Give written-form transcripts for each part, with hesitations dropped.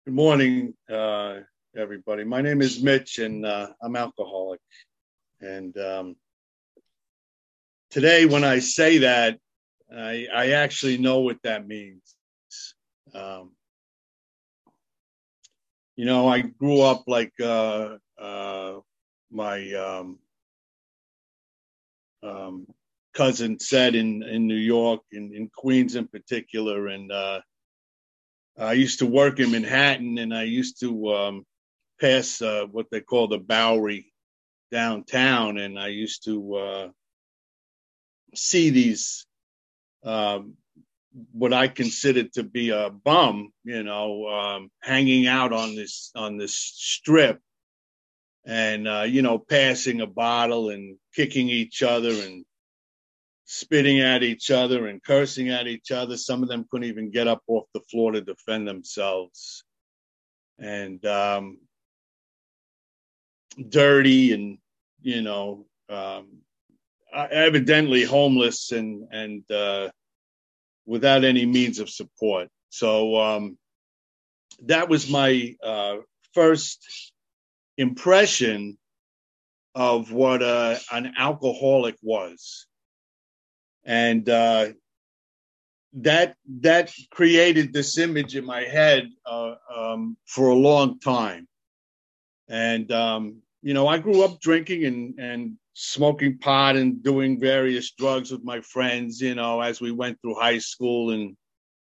Good morning, everybody. My name is Mitch, and I'm alcoholic. And today, when I say that, I actually know what that means. Um, I grew up like my um, cousin said in New York, in Queens in particular, and I used to work in Manhattan, and I used to pass what they call the Bowery downtown, and I used to see these what I considered to be a bum, hanging out on this strip, and passing a bottle and kicking each other and spitting at each other and cursing at each other. Some of them couldn't even get up off the floor to defend themselves, and dirty, and evidently homeless, and without any means of support. So that was my first impression of what an alcoholic was, and that created this image in my head for a long time. And I grew up drinking and smoking pot and doing various drugs with my friends, as we went through high school. And,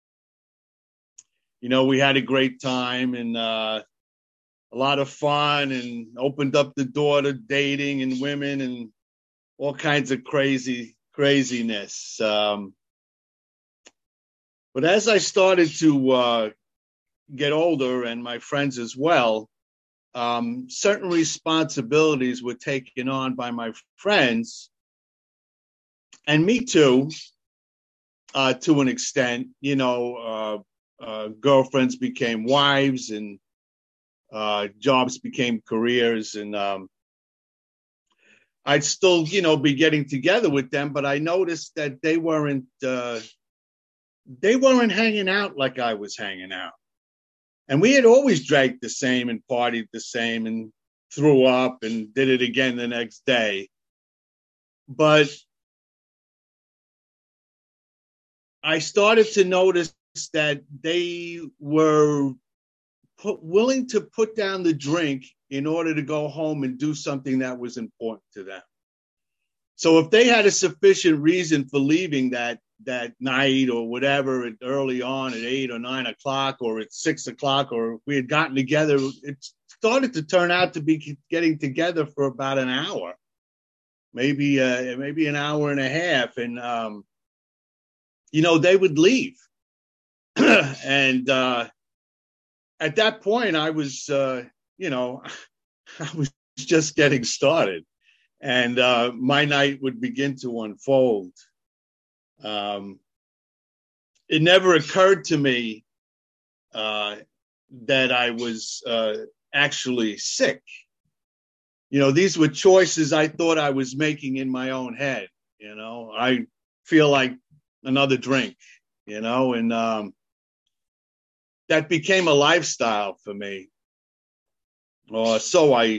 we had a great time and a lot of fun, and opened up the door to dating and women and all kinds of craziness. But as I started to get older, and my friends as well, certain responsibilities were taken on by my friends, and me too, to an extent. Girlfriends became wives, and jobs became careers, and I'd still, be getting together with them, but I noticed that they weren't hanging out like I was hanging out. And we had always drank the same and partied the same and threw up and did it again the next day. But I started to notice that they were willing to put down the drink in order to go home and do something that was important to them. So if they had a sufficient reason for leaving that night or whatever, early on at 8 or 9 o'clock or at 6 o'clock, or we had gotten together, it started to turn out to be getting together for about an hour, maybe an hour and a half. And, they would leave. And at that point, I was, I was just getting started. And my night would begin to unfold. It never occurred to me that I was actually sick. These were choices I thought I was making in my own head. I feel like another drink, and that became a lifestyle for me. Or so I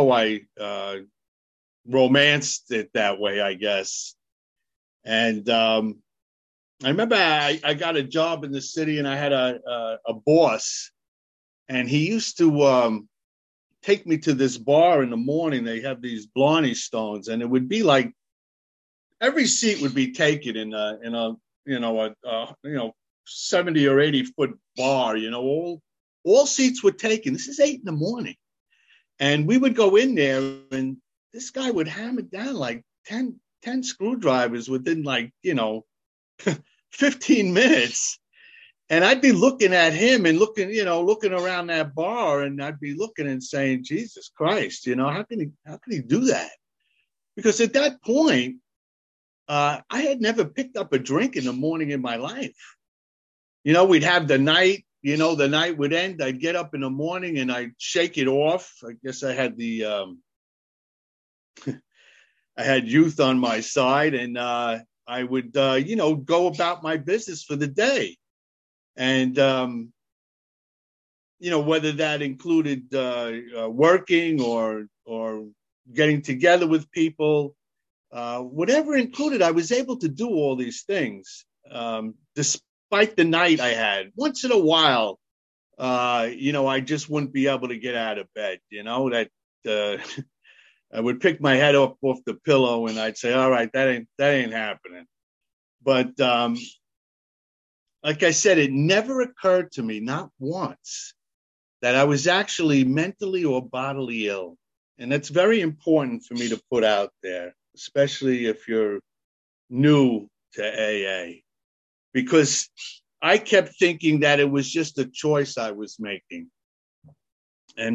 romanced it that way, I guess. And I remember I got a job in the city, and I had a boss, and he used to take me to this bar in the morning. They have these Blarney Stones, and it would be like every seat would be taken in a 70 or 80 foot bar. All seats were taken. This is 8 a.m, and we would go in there, and this guy would hammer down like 10 screwdrivers within 15 minutes. And I'd be looking at him and looking around that bar, and I'd be looking and saying, Jesus Christ, how can he do that? Because at that point, I had never picked up a drink in the morning in my life. We'd have the night, the night would end. I'd get up in the morning and I'd shake it off. I guess I had I had youth on my side, and I would, go about my business for the day. And whether that included working or getting together with people, whatever included, I was able to do all these things, despite the night I had. Once in a while, I just wouldn't be able to get out of bed. That I would pick my head up off the pillow and I'd say, "All right, that ain't happening." But like I said, it never occurred to me, not once, that I was actually mentally or bodily ill. And that's very important for me to put out there, especially if you're new to AA, because I kept thinking that it was just a choice I was making. And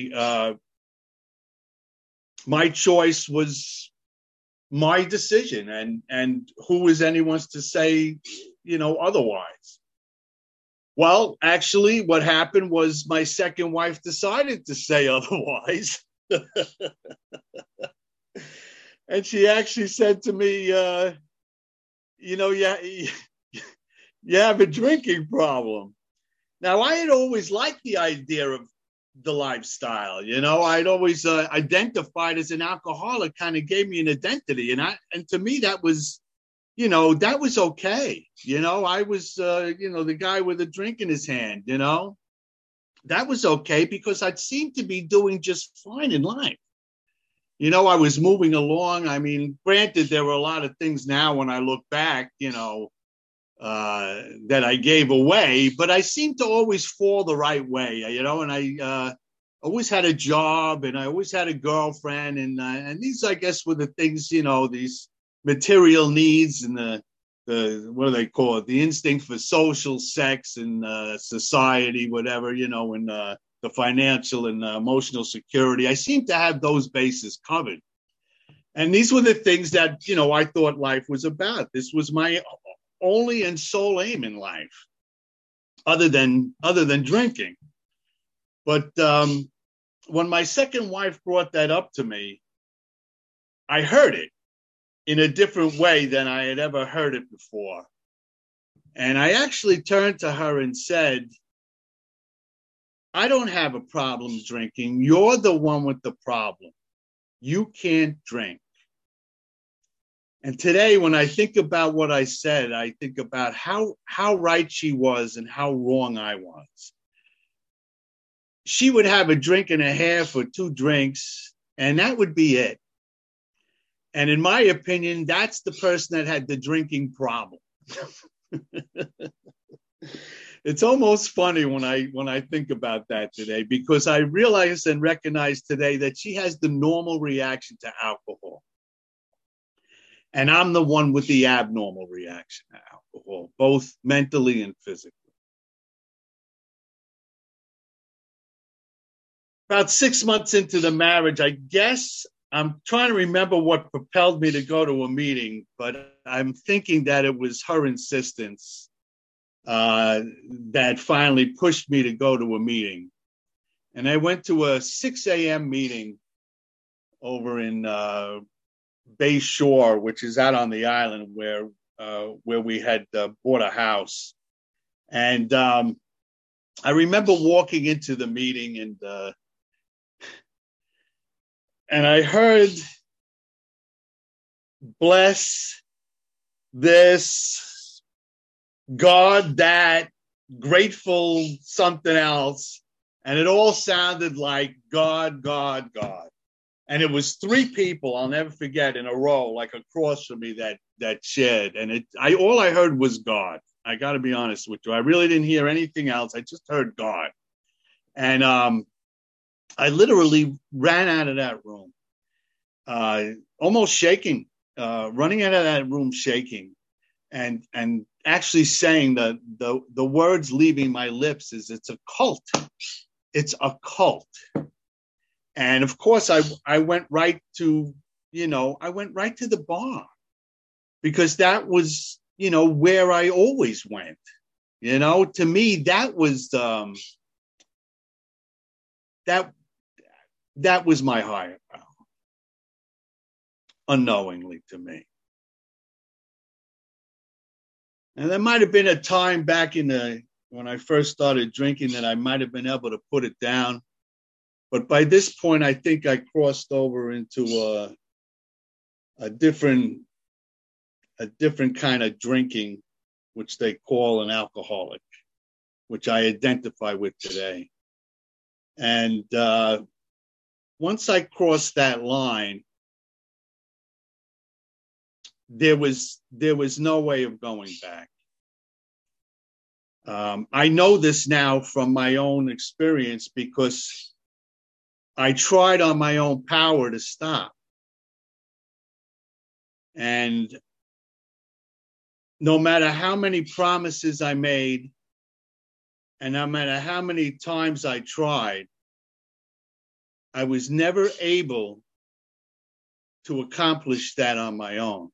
my choice was my decision, and who is anyone to say, otherwise? Well, actually, what happened was my second wife decided to say otherwise. And she actually said to me, you have a drinking problem. Now, I had always liked the idea of the lifestyle. I'd always identified as an alcoholic, kind of gave me an identity. And to me, that was, that was okay. I was, the guy with a drink in his hand, that was okay because I'd seemed to be doing just fine in life. I was moving along. I mean, granted, there were a lot of things now when I look back, that I gave away, but I seemed to always fall the right way, and I always had a job and I always had a girlfriend. And these, I guess, were the things, these material needs and the what do they call it? The instinct for social sex and society, whatever, and the financial and emotional security. I seemed to have those bases covered. And these were the things that, I thought life was about. This was my only and sole aim in life, other than drinking. But when my second wife brought that up to me, I heard it in a different way than I had ever heard it before. And I actually turned to her and said, I don't have a problem drinking. You're the one with the problem. You can't drink. And today, when I think about what I said, I think about how right she was and how wrong I was. She would have a drink and a half or two drinks, and that would be it. And in my opinion, that's the person that had the drinking problem. It's almost funny when I think about that today, because I realize and recognize today that she has the normal reaction to alcohol. And I'm the one with the abnormal reaction to alcohol, both mentally and physically. About 6 months into the marriage, I guess I'm trying to remember what propelled me to go to a meeting, but I'm thinking that it was her insistence that finally pushed me to go to a meeting. And I went to a 6 a.m. meeting over in Bay Shore, which is out on the island where we had bought a house. And I remember walking into the meeting and I heard, bless this, God that, grateful something else. And it all sounded like God, God, God. And it was three people, I'll never forget, in a row, like across from me that shared. And all I heard was God. I got to be honest with you. I really didn't hear anything else. I just heard God. And I literally ran out of that room, almost shaking, running out of that room shaking, and actually saying the words leaving my lips is, it's a cult. It's a cult. And of course, I went right to the bar, because that was, where I always went. To me, that was that was my higher power, unknowingly to me. And there might have been a time back in when I first started drinking that I might have been able to put it down. But by this point, I think I crossed over into a different kind of drinking, which they call an alcoholic, which I identify with today. And once I crossed that line, there was no way of going back. I know this now from my own experience because I tried on my own power to stop. And no matter how many promises I made, and no matter how many times I tried, I was never able to accomplish that on my own.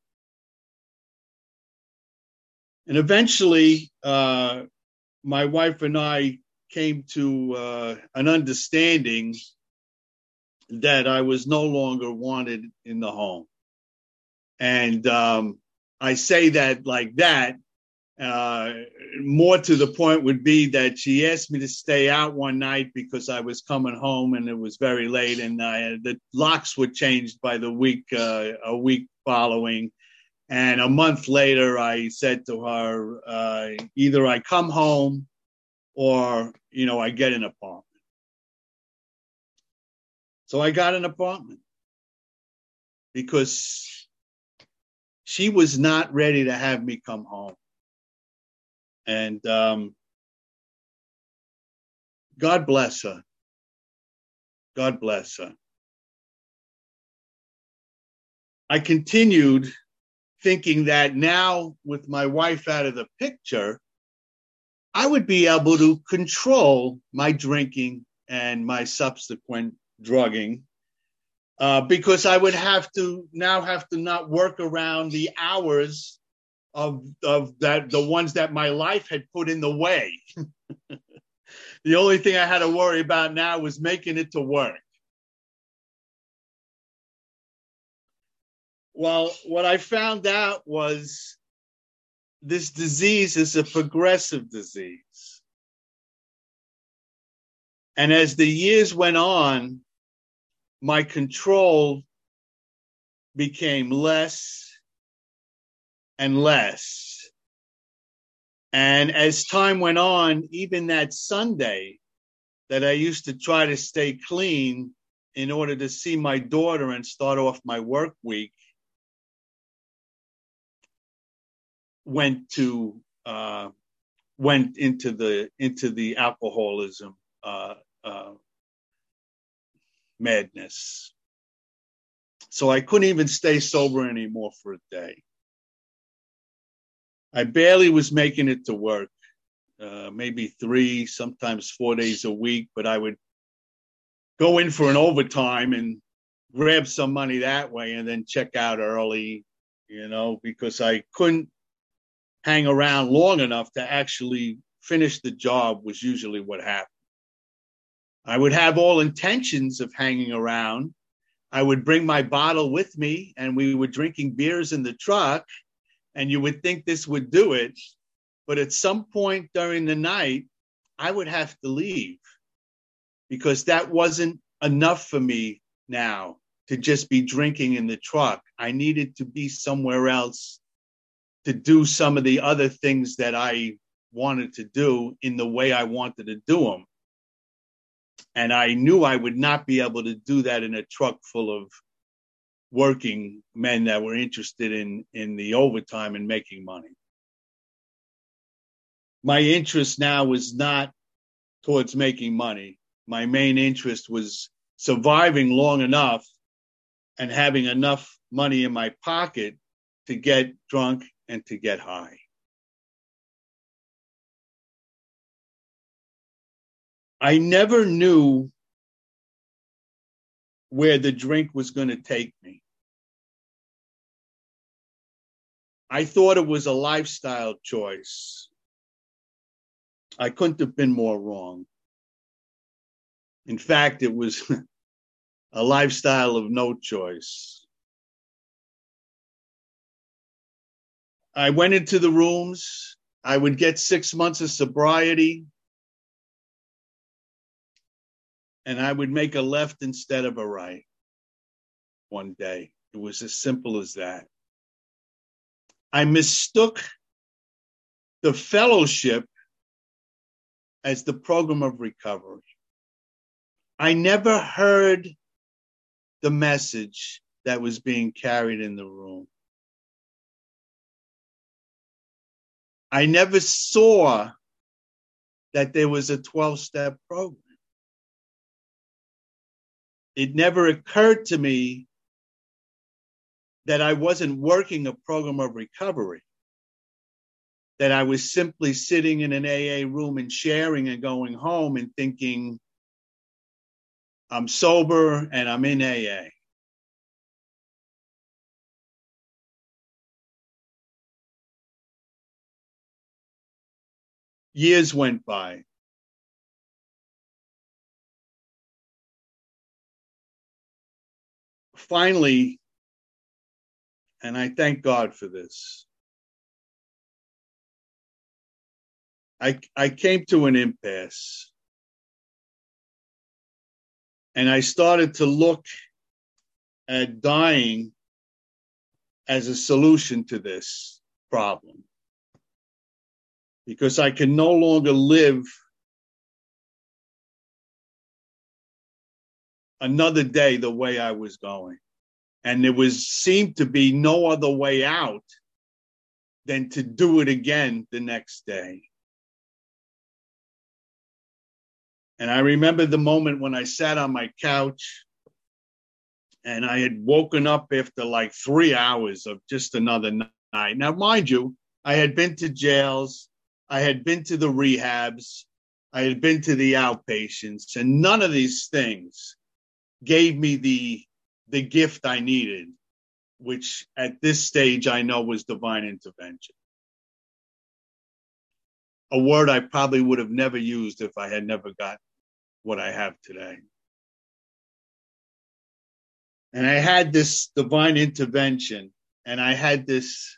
And eventually, my wife and I came to an understanding that I was no longer wanted in the home. And I say that like that. More to the point would be that she asked me to stay out one night because I was coming home and it was very late, and the locks were changed by the week, a week following. And a month later, I said to her, either I come home or, I get an apartment. So I got an apartment because she was not ready to have me come home. And God bless her. God bless her. I continued thinking that now, with my wife out of the picture, I would be able to control my drinking and my subsequent drugging, because I would have to not work around the hours of that, the ones that my life had put in the way. The only thing I had to worry about now was making it to work. Well, what I found out was this disease is a progressive disease. And as the years went on, my control became less and less. And as time went on, even that Sunday that I used to try to stay clean in order to see my daughter and start off my work week, went into the alcoholism madness. So I couldn't even stay sober anymore for a day. I barely was making it to work, maybe 3, sometimes 4 days a week, but I would go in for an overtime and grab some money that way and then check out early, because I couldn't hang around long enough to actually finish the job, was usually what happened. I would have all intentions of hanging around. I would bring my bottle with me and we were drinking beers in the truck, and you would think this would do it. But at some point during the night, I would have to leave because that wasn't enough for me now to just be drinking in the truck. I needed to be somewhere else to do some of the other things that I wanted to do in the way I wanted to do them. And I knew I would not be able to do that in a truck full of working men that were interested in the overtime and making money. My interest now was not towards making money. My main interest was surviving long enough and having enough money in my pocket to get drunk and to get high. I never knew where the drink was going to take me. I thought it was a lifestyle choice. I couldn't have been more wrong. In fact, it was a lifestyle of no choice. I went into the rooms I would get 6 months of sobriety, and I would make a left instead of a right one day. It was as simple as that. I mistook the fellowship as the program of recovery. I never heard the message that was being carried in the room. I never saw that there was a 12-step program. It never occurred to me that I wasn't working a program of recovery, that I was simply sitting in an AA room and sharing and going home and thinking, I'm sober and I'm in AA. Years went by. Finally, and I thank God for this, I came to an impasse. And I started to look at dying as a solution to this problem, because I can no longer live another day the way I was going. And there seemed to be no other way out than to do it again the next day. And I remember the moment when I sat on my couch and I had woken up after like 3 hours of just another night. Now, mind you, I had been to jails, I had been to the rehabs, I had been to the outpatients, and none of these things gave me the gift I needed, which at this stage I know was divine intervention. A word I probably would have never used if I had never got what I have today. And I had this divine intervention, and I had this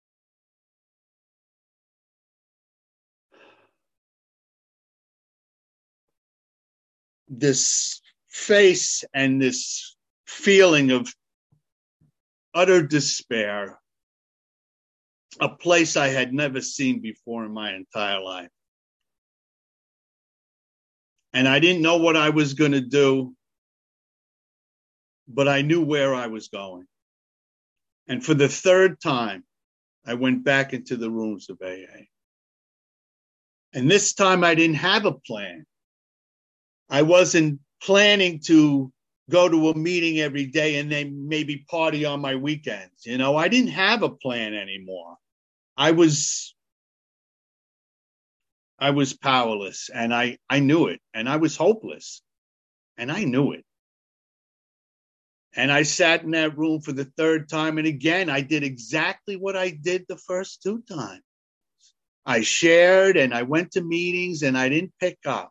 face and this feeling of utter despair, a place I had never seen before in my entire life. And I didn't know what I was going to do, but I knew where I was going. And for the third time, I went back into the rooms of AA. And this time I didn't have a plan. I wasn't planning to go to a meeting every day and then maybe party on my weekends. You know, I didn't have a plan anymore. I was powerless, and I knew it, and I was hopeless, and I knew it. And I sat in that room for the third time, and again, I did exactly what I did the first 2 times. I shared, and I went to meetings, and I didn't pick up.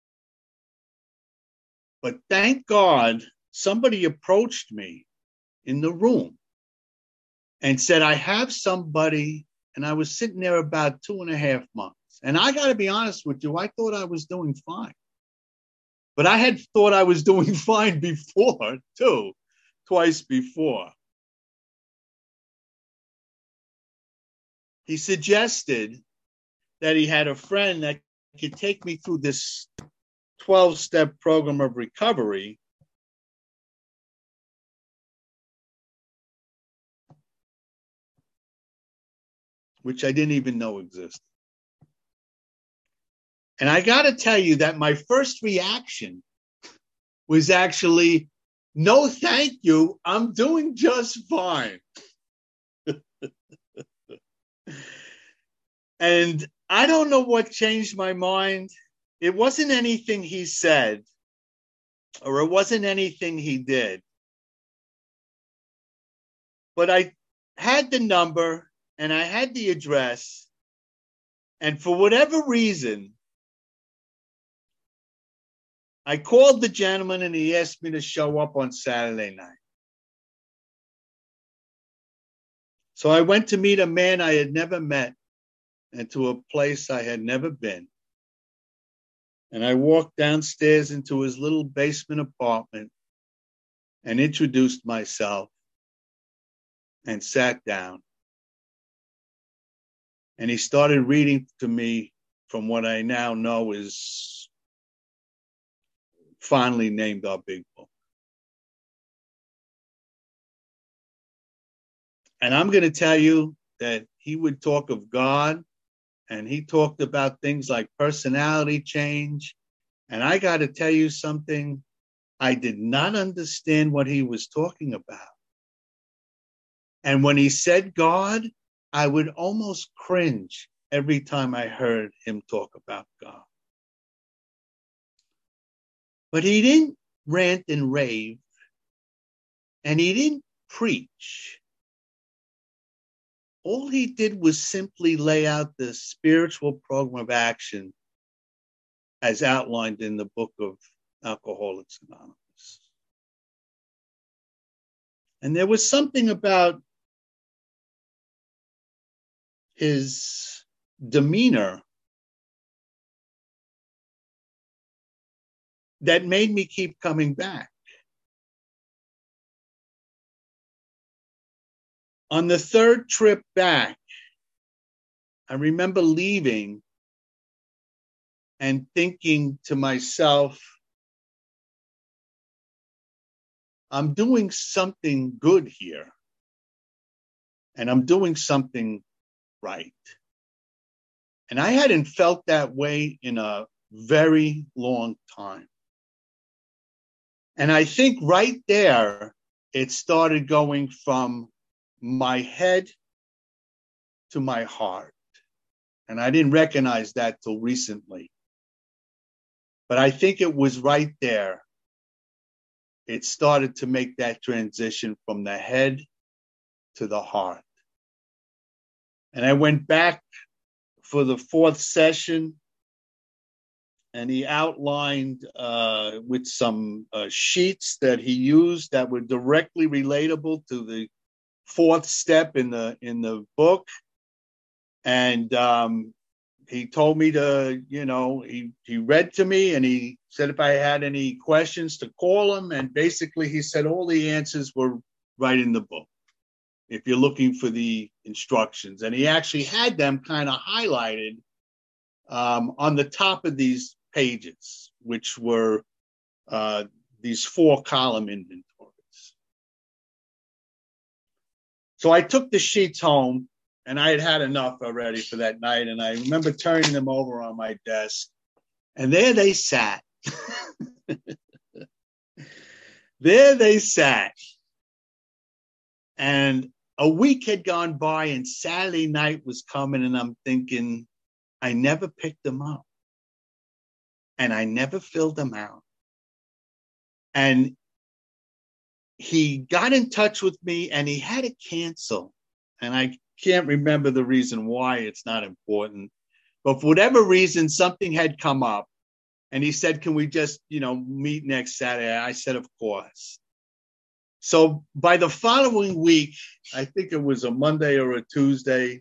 But thank God, somebody approached me in the room and said, I have somebody, and I was sitting there about 2.5 months. And I got to be honest with you, I thought I was doing fine. But I had thought I was doing fine before, too, twice before. He suggested that he had a friend that could take me through this 12-step program of recovery, which I didn't even know existed. And I got to tell you that my first reaction was actually, no, thank you. I'm doing just fine. And I don't know what changed my mind. It wasn't anything he said, or it wasn't anything he did. But I had the number and I had the address. And for whatever reason, I called the gentleman and he asked me to show up on Saturday night. So I went to meet a man I had never met and to a place I had never been. And I walked downstairs into his little basement apartment and introduced myself and sat down. And he started reading to me from what I now know is fondly named our big book. And I'm going to tell you that he would talk of God, and he talked about things like personality change. And I got to tell you something, I did not understand what he was talking about. And when he said God, I would almost cringe every time I heard him talk about God. But he didn't rant and rave, and he didn't preach. All he did was simply lay out the spiritual program of action as outlined in the book of Alcoholics Anonymous. And there was something about his demeanor that made me keep coming back. On the third trip back, I remember leaving and thinking to myself, I'm doing something good here, and I'm doing something right. And I hadn't felt that way in a very long time. And I think right there, it started going from my head to my heart. And I didn't recognize that till recently. But I think it was right there. It started to make that transition from the head to the heart. And I went back for the fourth session, and he outlined with some sheets that he used that were directly relatable to the fourth step in the book. And he told me to, he read to me, and he said if I had any questions to call him. And basically he said all the answers were right in the book if you're looking for the instructions. And he actually had them kind of highlighted on the top of these pages, which were these 4-column inventories. So I took the sheets home, and I had had enough already for that night. And I remember turning them over on my desk, and there they sat. There they sat. And a week had gone by, and Saturday night was coming, and I'm thinking, I never picked them up, and I never filled them out. And he got in touch with me, and he had to cancel. And I can't remember the reason why. It's not important. But for whatever reason, something had come up. And he said, can we just, meet next Saturday? I said, of course. So by the following week, I think it was a Monday or a Tuesday,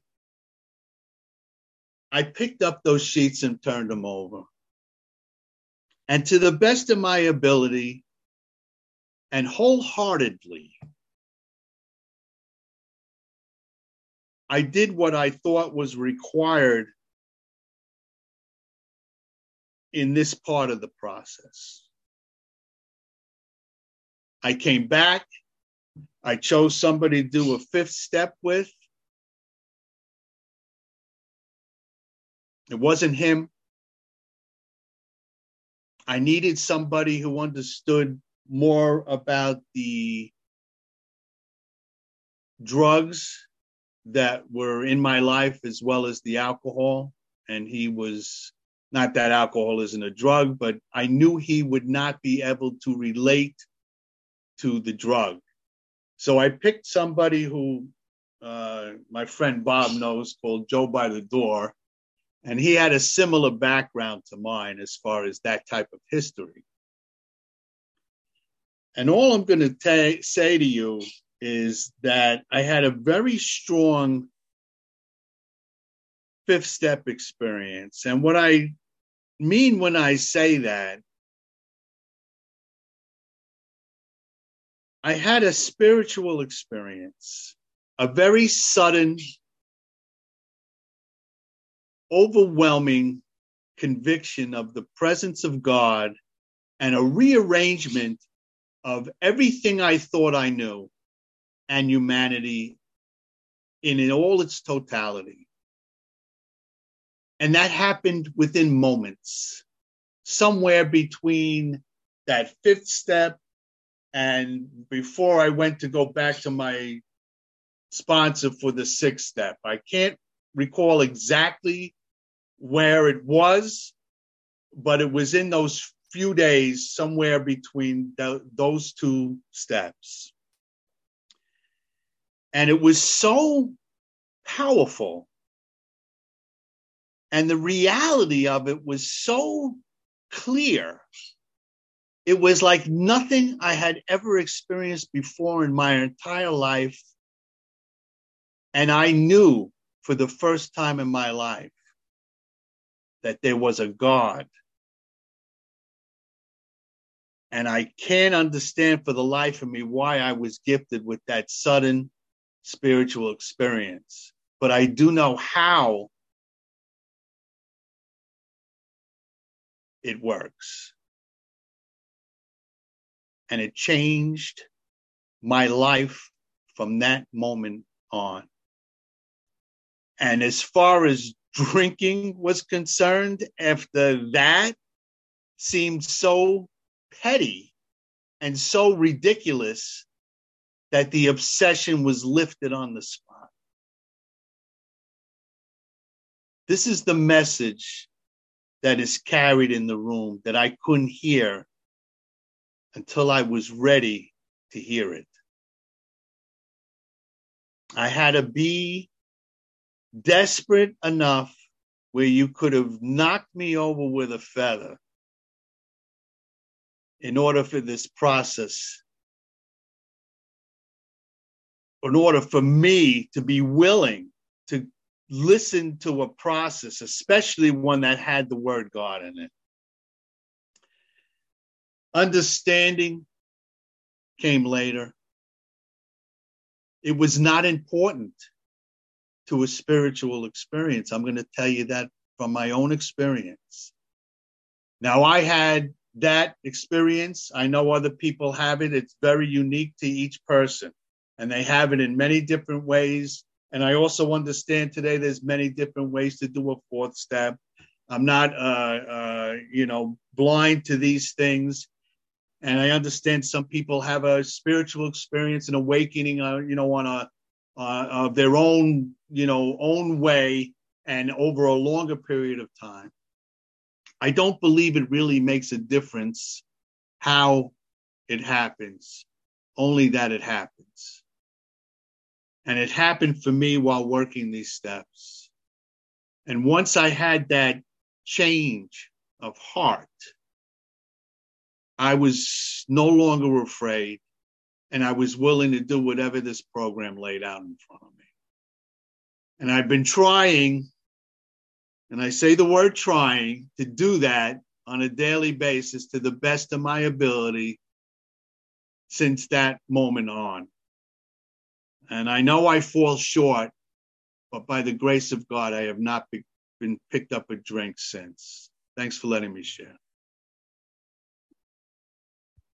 I picked up those sheets and turned them over. And to the best of my ability and wholeheartedly, I did what I thought was required in this part of the process. I came back. I chose somebody to do a fifth step with. It wasn't him. I needed somebody who understood more about the drugs that were in my life as well as the alcohol. And he was, not that alcohol isn't a drug, but I knew he would not be able to relate to the drug. So I picked somebody who my friend Bob knows, called Joe by the Door. And he had a similar background to mine as far as that type of history. And all I'm going to say to you is that I had a very strong fifth step experience. And what I mean when I say that, I had a spiritual experience, a very sudden, overwhelming conviction of the presence of God and a rearrangement of everything I thought I knew and humanity in all its totality. And that happened within moments, somewhere between that fifth step and before I went to go back to my sponsor for the sixth step. I can't recall exactly where it was, but it was in those few days, somewhere between those two steps. And it was so powerful. And the reality of it was so clear. It was like nothing I had ever experienced before in my entire life. And I knew for the first time in my life that there was a God. And I can't understand for the life of me why I was gifted with that sudden spiritual experience. But I do know how it works. And it changed my life from that moment on. And as far as drinking was concerned, after that seemed so petty and so ridiculous that the obsession was lifted on the spot. This is the message that is carried in the room that I couldn't hear until I was ready to hear it. I had to be desperate enough where you could have knocked me over with a feather in order for this process, in order for me to be willing to listen to a process, especially one that had the word God in it. Understanding came later. It was not important to a spiritual experience. I'm going to tell you that from my own experience. Now, I had that experience. I know other people have it. It's very unique to each person, and they have it in many different ways. And I also understand today there's many different ways to do a fourth step. I'm not, blind to these things. And I understand some people have a spiritual experience, an awakening, on of their own, own way and over a longer period of time. I don't believe it really makes a difference how it happens, only that it happens. And it happened for me while working these steps. And once I had that change of heart, I was no longer afraid, and I was willing to do whatever this program laid out in front of me. And I've been trying, and I say the word trying, to do that on a daily basis to the best of my ability since that moment on. And I know I fall short, but by the grace of God, I have not been picked up a drink since. Thanks for letting me share.